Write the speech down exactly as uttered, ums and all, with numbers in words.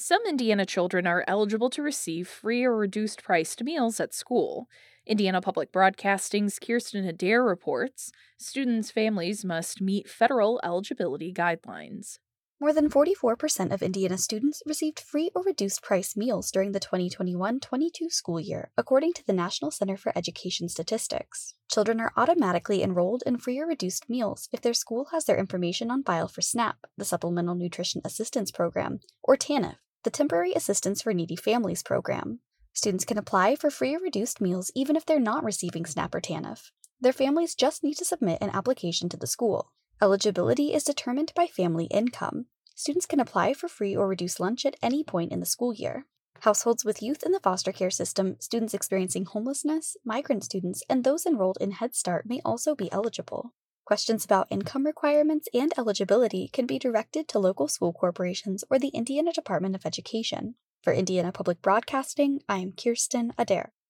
Some Indiana children are eligible to receive free or reduced priced meals at school. Indiana Public Broadcasting's Kirsten Adair reports students' families must meet federal eligibility guidelines. More than forty-four percent of Indiana students received free or reduced price meals during the twenty twenty-one twenty-two school year, according to the National Center for Education Statistics. Children are automatically enrolled in free or reduced meals if their school has their information on file for SNAP, the Supplemental Nutrition Assistance Program, or TANF, the Temporary Assistance for Needy Families Program. Students can apply for free or reduced meals even if they're not receiving SNAP or TANF. Their families just need to submit an application to the school. Eligibility is determined by family income. Students can apply for free or reduced lunch at any point in the school year. Households with youth in the foster care system, students experiencing homelessness, migrant students, and those enrolled in Head Start may also be eligible. Questions about income requirements and eligibility can be directed to local school corporations or the Indiana Department of Education. For Indiana Public Broadcasting, I'm Kirsten Adair.